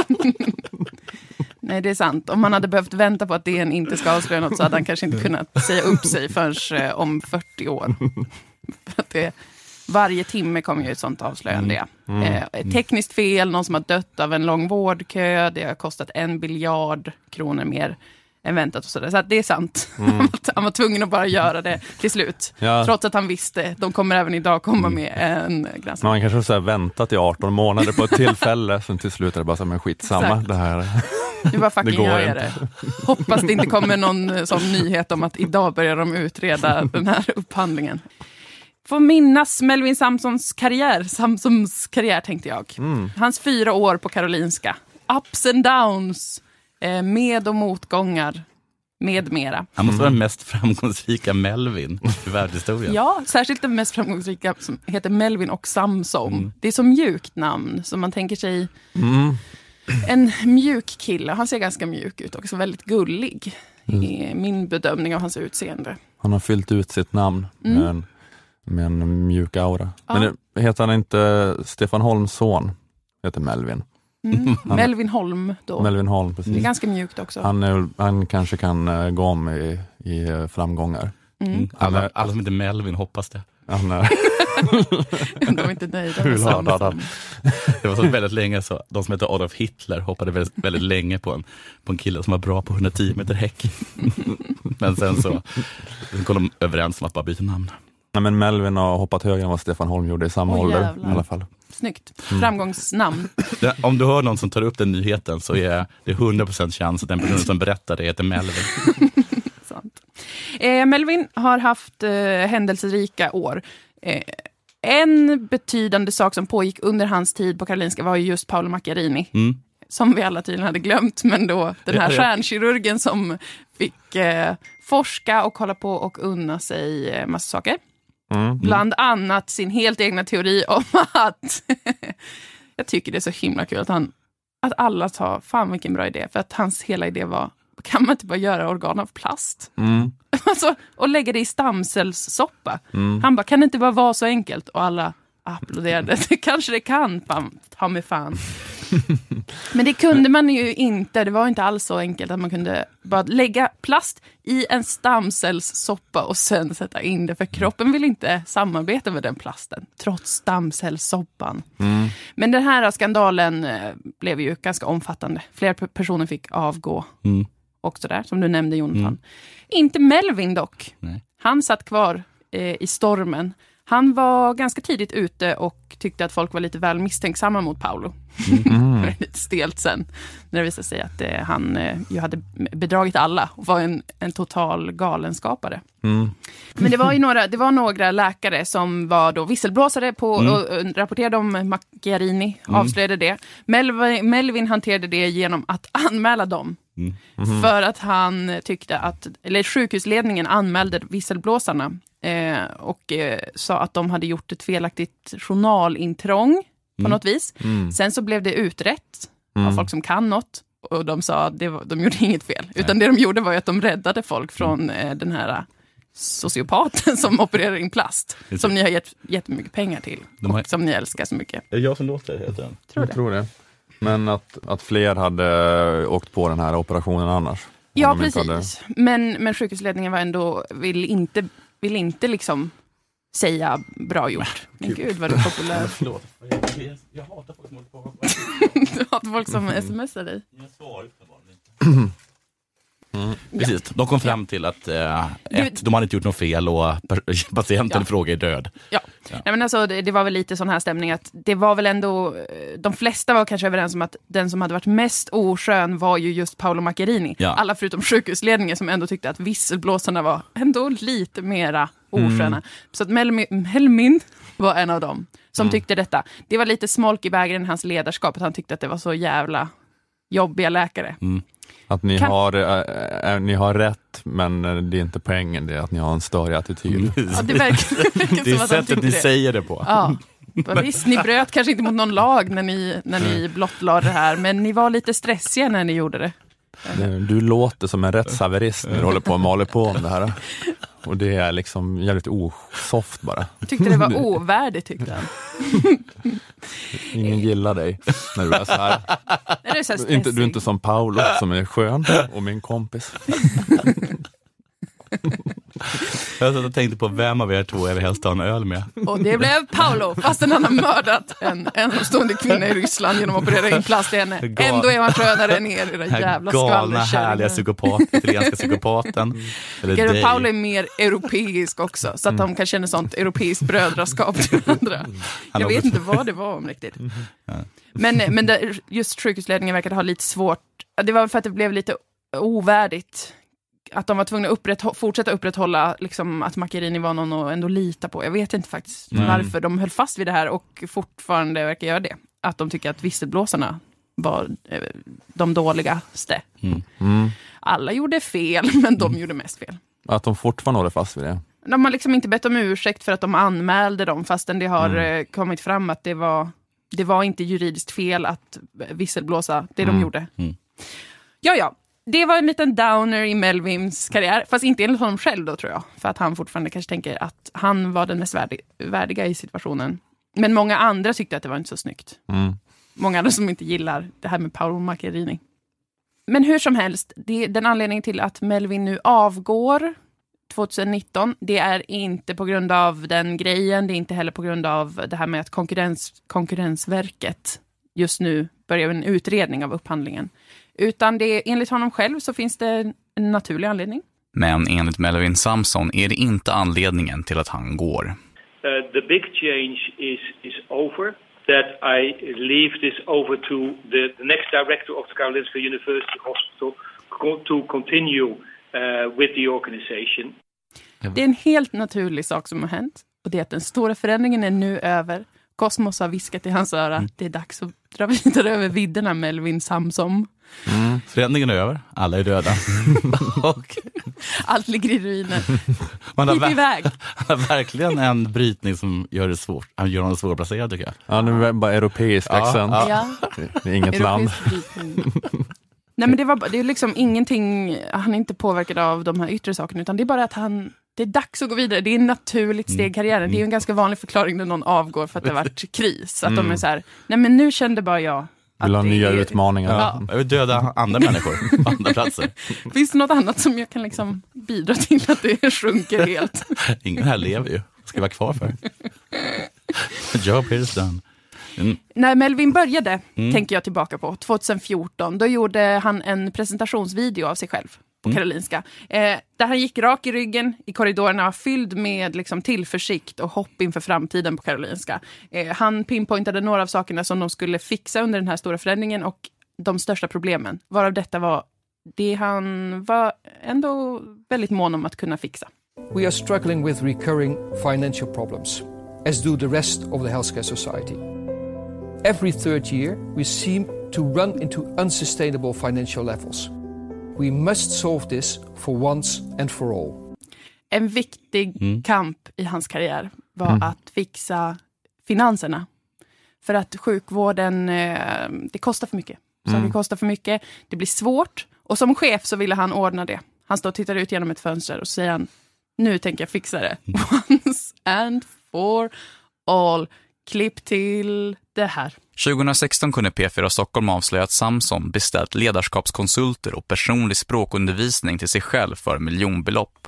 Nej, det är sant. Om man hade behövt vänta på att DN inte ska avslöja något så hade han kanske inte kunnat säga upp sig förrän om 40 år. För att Varje timme kommer ju ett sånt avslöjande. Ett tekniskt fel, någon som har dött av en lång vårdkö, det har kostat 1 biljard kronor mer än väntat och sådär. Så att det är sant. Han var tvungen att bara göra det till slut. Ja. Trots att han visste, de kommer även idag komma med en granskning. Man kanske har väntat i 18 månader på ett tillfälle, sen till slut är det bara så, men skitsamma. Exakt. Det här. Det var fucking göra det. Hoppas det inte kommer någon sån nyhet om att idag börjar de utreda den här upphandlingen. Får minnas Melvin Samsons karriär tänkte jag. Hans 4 år på Karolinska. Ups and downs. Med och motgångar. Med mera. Han måste vara den mest framgångsrika Melvin i världshistorien. Ja, särskilt den mest framgångsrika som heter Melvin och Samson. Det är så mjukt namn som man tänker sig... En mjuk kille. Han ser ganska mjuk ut och så väldigt gullig. I min bedömning av hans utseende. Han har fyllt ut sitt namn med en mjuk aura. Ja. Men heter han inte Stefan Holms son? Heter Melvin. Melvin Holm då. Melvin Holm, precis. Det är ganska mjukt också. Han kanske kan gå om i framgångar. Alla som inte Melvin hoppas det. De är inte nöjda med det var så väldigt länge så. De som heter Adolf Hitler hoppade väldigt, väldigt länge på en kille som var bra på 110 meter häck. Men sen så kom de överens om att bara byta namn. Nej, men Melvin har hoppat högre än vad Stefan Holm gjorde i samma ålder i alla fall. Snyggt. Framgångsnamn. Om du hör någon som tar upp den nyheten så är det 100% chans att den personen som berättar det heter Melvin. Sant. Melvin har haft händelserika år. En betydande sak som pågick under hans tid på Karolinska var ju just Paolo Macchiarini. Som vi alla tydligen hade glömt, men då den här stjärnkirurgen som fick forska och kolla på och unna sig massa saker. Bland annat sin helt egna teori om att jag tycker det är så himla kul att alla tar, fan vilken bra idé, för att hans hela idé var, kan man inte bara göra organ av plast? Alltså, och lägga det i stamcellssoppa. Han bara, kan det inte bara vara så enkelt? Och alla applåderade. Kanske det kan, ta mig fan. Men det kunde man ju inte. Det var inte alls så enkelt att man kunde bara lägga plast i en stamcellssoppa och sen sätta in det. För kroppen vill inte samarbeta med den plasten, trots stamcellssoppan. Men den här skandalen blev ju ganska omfattande. Fler personer fick avgå. Och sådär, som du nämnde, Jonathan. Inte Melvin dock. Nej. Han satt kvar i stormen. Han var ganska tidigt ute och tyckte att folk var lite väl misstänksamma mot Paolo. Lite stelt sen. När det visade sig att han ju hade bedragit alla och var en total galenskapare. Men det var några läkare som var då visselblåsare på och rapporterade om Macchiarini, avslöjade det. Melvin hanterade det genom att anmäla dem. För att han tyckte eller sjukhusledningen anmälde visselblåsarna och sa att de hade gjort ett felaktigt journalintrång på något vis. Sen så blev det utrett av folk som kan något och de sa att de gjorde inget fel. Utan det de gjorde var att de räddade folk från den här sociopaten som opererar in plast. Som ni har gett jättemycket pengar till och som ni älskar så mycket. Är det jag som låter det, heter den? Jag tror det. Men att fler hade åkt på den här operationen annars. Ja, precis. Men sjukhusledningen var ändå vill inte liksom säga bra gjort. Men gud vad det är populärt. Förlåt. Jag hatar folk som håller på. Du hatar folk som smsar dig. Jag svarar inte. Precis, de kom fram till att de hade inte gjort något fel och patienten i fråga är död. Ja. Nej, men alltså, det var väl lite sån här stämning att det var väl ändå, de flesta var kanske överens om att den som hade varit mest oskön var ju just Paolo Macchiarini. Ja. Alla förutom sjukhusledningen som ändå tyckte att visselblåsarna var ändå lite mera osköna. Så att Melvin var en av dem som tyckte detta. Det var lite smolk i bägaren i hans ledarskap att han tyckte att det var så jävla jobbiga läkare. Att ni har rätt, men det är inte poängen, det är att ni har en större attityd. Ja, det verkar det är som sättet ni säger det på. Ja. Visst, ni bröt kanske inte mot någon lag när ni blottlade det här, men ni var lite stressiga när ni gjorde det. Du låter som en rättshaverist när du håller på och maler på om det här. Och det är liksom jävligt osoft bara. Jag tyckte det var ovärdigt, tyckte han. Ingen gillar dig när du är så här. Du är inte som Paolo som är skön och min kompis. Jag tänkte på vem av er två jag vill helst ha en öl med. Och det blev Paolo, fastän han har mördat en ensamstående kvinna i Ryssland genom att operera in plast i henne. Ändå är han skönare än er, den jävla galna, härliga italienska psykopaten. Paolo är mer europeisk också, så att de kan känna sånt europeiskt brödraskap till andra. Jag vet inte vad det var om riktigt. Men just sjukhusledningen verkade ha lite svårt. Det var för att det blev lite ovärdigt. Att de var tvungna att fortsätta upprätthålla liksom, att Macchiarini var någon att ändå lita på. Jag vet inte faktiskt varför de höll fast vid det här och fortfarande verkar göra det. Att de tycker att visselblåsarna var de dåligaste. Alla gjorde fel, men de gjorde mest fel. Att de fortfarande håller fast vid det. De har liksom inte bett om ursäkt för att de anmälde dem, fastän det har kommit fram att det var inte juridiskt fel att visselblåsa det de gjorde. Ja. Det var en liten downer i Melvins karriär, fast inte enligt honom själv då, tror jag. För att han fortfarande kanske tänker att han var den mest värdiga i situationen. Men många andra tyckte att det var inte så snyggt. Många andra som inte gillar det här med Paolo Macchiarini. Men hur som helst, den anledningen till att Melvin nu avgår 2019, det är inte på grund av den grejen, det är inte heller på grund av det här med att Konkurrensverket just nu börjar en utredning av upphandlingen. Utan enligt honom själv så finns det en naturlig anledning. Men enligt Melvin Samson är det inte anledningen till att han går. The big change is over. That I leave this over to the next director of the Karolinska University Hospital to continue with the organization. Det är en helt naturlig sak som har hänt. Och det är att den stora förändringen är nu över. Cosmos har viskat i hans öra. Det är dags att dra vidare över vidderna, Melvin Samson. Förändringen är över. Alla är döda. Och allt ligger i ruiner. Man har verkligen en brytning som gör det svårt. Han gör honom svårplacerad, tycker jag. Ja, nu är det bara europeisk accent. Ja. Det är inget land. Nej, men det är liksom ingenting. Han är inte påverkad av de här yttre sakerna, utan det är bara att det är dags att gå vidare. Det är en naturligt steg i karriären. Det är ju en ganska vanlig förklaring när någon avgår för att det har varit kris. Att de är så här, nej men nu kände bara jag vill ha nya utmaningar. Ja. Jag vill döda andra människor på andra platser. Finns det något annat som jag kan liksom bidra till att det sjunker helt? Ingen här lever ju. Ska vara kvar för. Job is done. När Melvin började, tänker jag tillbaka på, 2014, då gjorde han en presentationsvideo av sig själv på Karolinska. Där han gick rak i ryggen i korridorerna, fylld med liksom tillförsikt och hopp inför framtiden på Karolinska. Han pinpointade några av sakerna som de skulle fixa under den här stora förändringen och de största problemen. Varav detta var det han var ändå väldigt mån om att kunna fixa. We are struggling with recurring financial problems, as do the rest of the healthcare society. Every third year, we seem to run into unsustainable financial levels. We must solve this for once and for all. En viktig kamp i hans karriär var att fixa finanserna. För att sjukvården, det kostar för mycket. Saker kostar för mycket, det blir svårt. Och som chef så ville han ordna det. Han står och tittar ut genom ett fönster och säger han, nu tänker jag fixa det. Once and for all. Klipp till det här. 2016 kunde P4 Stockholm avslöja att Samson beställt ledarskapskonsulter och personlig språkundervisning till sig själv för miljonbelopp.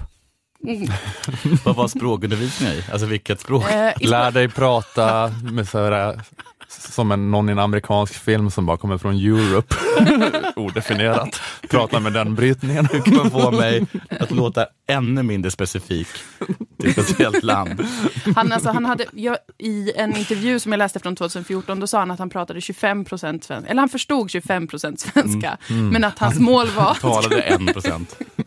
Vad var språkundervisning i? Alltså vilket språk? Lär dig prata med sådär, som någon i en amerikansk film som bara kommer från Europe. Odefinierat. Prata med den brytningen. Du kan få mig att låta ännu mindre specifik till ett speciellt land. Han hade, i en intervju som jag läste från 2014, då sa han att han pratade 25% svenska. Eller han förstod 25% svenska. Men att hans mål var... talade 1%.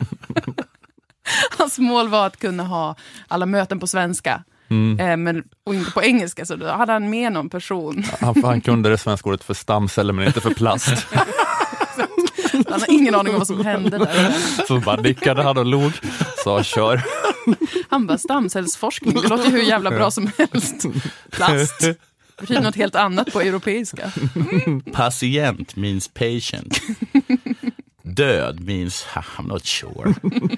Hans mål var att kunna ha alla möten på svenska. Och inte på engelska, så då hade han med någon person. Han kunde det svenska ordet för stamceller men inte för plast. Han har ingen aning om vad som hände där. Så bara nickade han och log. Så kör. Han bara, stamcellsforskning, det låter hur jävla bra som helst. Plast. Det betyder något helt annat på europeiska. Patient means patient. Död means I'm not sure.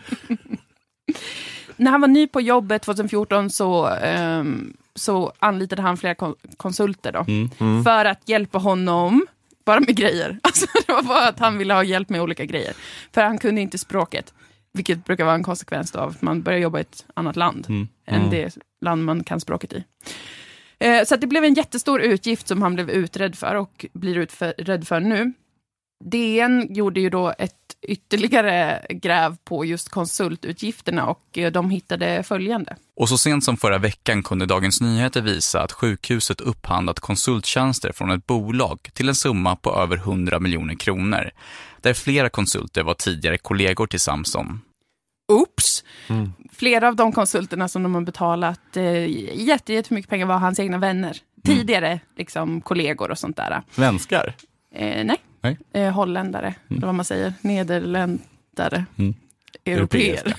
När han var ny på jobbet 2014 så anlitade han flera konsulter då, för att hjälpa honom bara med grejer. Alltså det var bara att han ville ha hjälp med olika grejer. För han kunde inte språket. Vilket brukar vara en konsekvens av att man börjar jobba i ett annat land än det land man kan språket i. Så att det blev en jättestor utgift som han blev utredd för och blir utredd för nu. DN gjorde ju då ett ytterligare gräv på just konsultutgifterna och de hittade följande. Och så sent som förra veckan kunde Dagens Nyheter visa att sjukhuset upphandlat konsulttjänster från ett bolag till en summa på över 100 miljoner kronor. Där flera konsulter var tidigare kollegor till Samson. Oops! Flera av de konsulterna som de har betalat jättemycket pengar var hans egna vänner. Tidigare liksom kollegor och sånt där. Svenskar? Nej. Holländare, eller vad man säger. Nederländare. Europeer.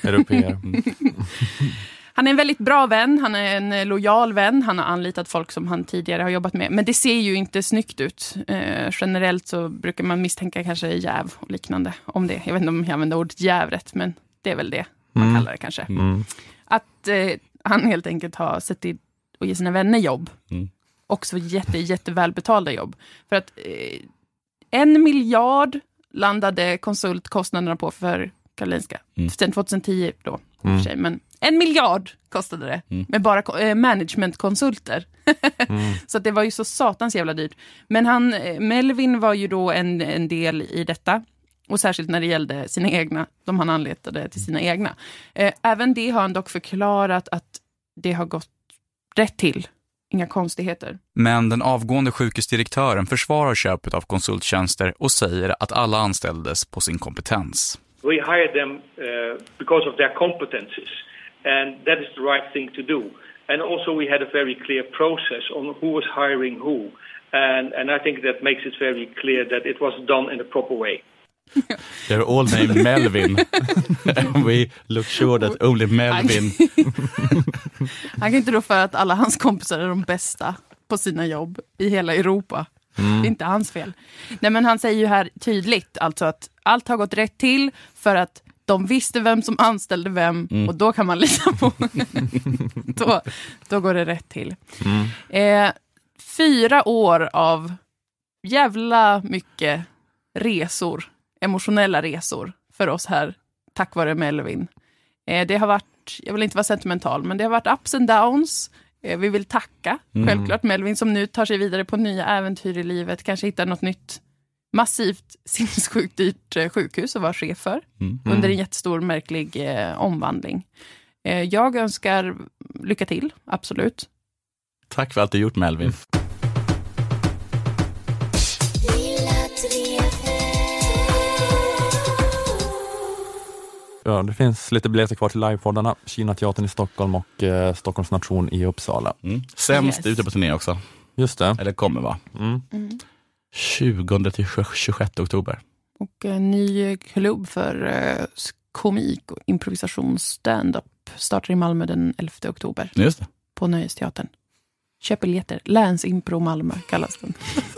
Han är en väldigt bra vän, han är en lojal vän, han har anlitat folk som han tidigare har jobbat med. Men det ser ju inte snyggt ut. Generellt så brukar man misstänka kanske jäv och liknande om det. Jag vet inte om jag använder ordet jäv rätt, men det är väl det man kallar det kanske. Att han helt enkelt har sett till att ge sina vänner jobb. Också jättevälbetalda jobb. För att 1 miljard landade konsultkostnaderna på för Karolinska. Sen 2010 då, för sig. Men 1 miljard kostade det med bara managementkonsulter. Så att det var ju så satans jävla dyrt. Men Melvin var ju då en del i detta. Och särskilt när det gällde sina egna, de han anletade till sina egna. Även det har han dock förklarat att det har gått rätt till. Inga konstigheter. Men den avgående sjukhusdirektören försvarar köpet av konsulttjänster och säger att alla anställdes på sin kompetens. We hired them because of their competences, and that is the right thing to do. And also we had a very clear process on who was hiring who, and I think that makes it very clear that it was done in a proper way. They're all named Melvin. And we look sure that only Melvin. Han kan inte då för att alla hans kompisar är de bästa på sina jobb i hela Europa. Det är inte hans fel. Nej, men han säger ju här tydligt alltså att allt har gått rätt till för att de visste vem som anställde vem och då kan man lita på. då går det rätt till. 4 år av jävla mycket resor. Emotionella resor för oss här tack vare Melvin. Det har varit, jag vill inte vara sentimental, men det har varit ups and downs. Vi vill tacka självklart Melvin som nu tar sig vidare på nya äventyr i livet. Kanske hittar något nytt massivt sinnessjukt dyrt sjukhus att vara chef för. Under en jättestor märklig omvandling. Jag önskar lycka till, absolut. Tack för allt du gjort, Melvin. Ja, det finns lite biljetter kvar till livepoddarna. Kina-teatern i Stockholm och Stockholms nation i Uppsala. Sämst ute på turné också. Just det. Eller kommer va? 20 till 26 oktober. Och en ny klubb för komik och improvisation stand-up startar i Malmö den 11 oktober. Just det. På Nöjesteatern. Köp biljetter. Länsimpro Malmö kallas den.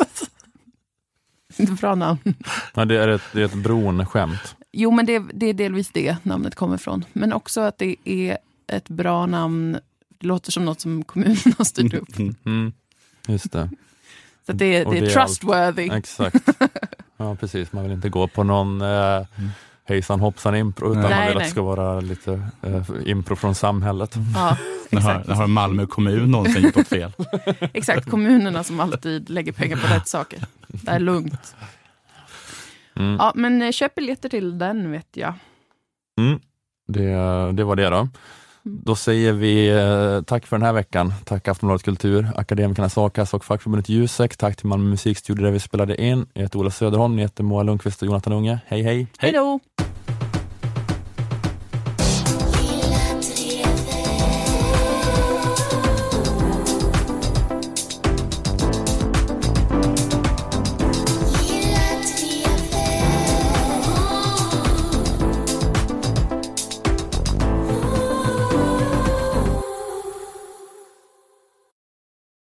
Inte bra namn. Ja, det är ett bronskämt. Jo, men det är delvis det namnet kommer ifrån. Men också att det är ett bra namn. Det låter som något som kommunen har styrt upp. Just det. Så att det är trustworthy. Exakt. Ja, precis. Man vill inte gå på någon hejsan hoppsan impro utan man vill att det ska vara lite impro från samhället. Ja, exakt. Nu har Malmö kommun någonsin gjort något fel. Exakt, kommunerna som alltid lägger pengar på rätt saker. Det är lugnt. Ja, men köp biljetter till den vet jag. Det var det då. Då säger vi tack för den här veckan. Tack Aftonbladet Kultur, Akademikernas A-kassa och fackförbundet Jusek. Tack till Malmö musikstudio där vi spelade in. Jag heter Ola Söderholm, ni heter Moa Lundqvist och Jonathan Unge. Hej hej. Hej då.